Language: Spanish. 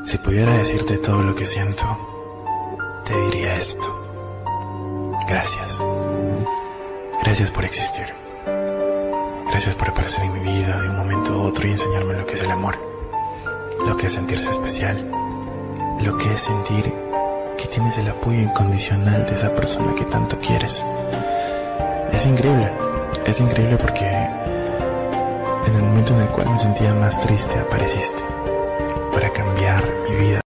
Si pudiera decirte todo lo que siento, te diría esto. Gracias. Gracias por existir. Gracias por aparecer en mi vida de un momento a otro y enseñarme lo que es el amor, lo que es sentirse especial, lo que es sentir que tienes el apoyo incondicional de esa persona que tanto quieres. Es increíble porque en el momento en el cual me sentía más triste apareciste para cambiar mi vida.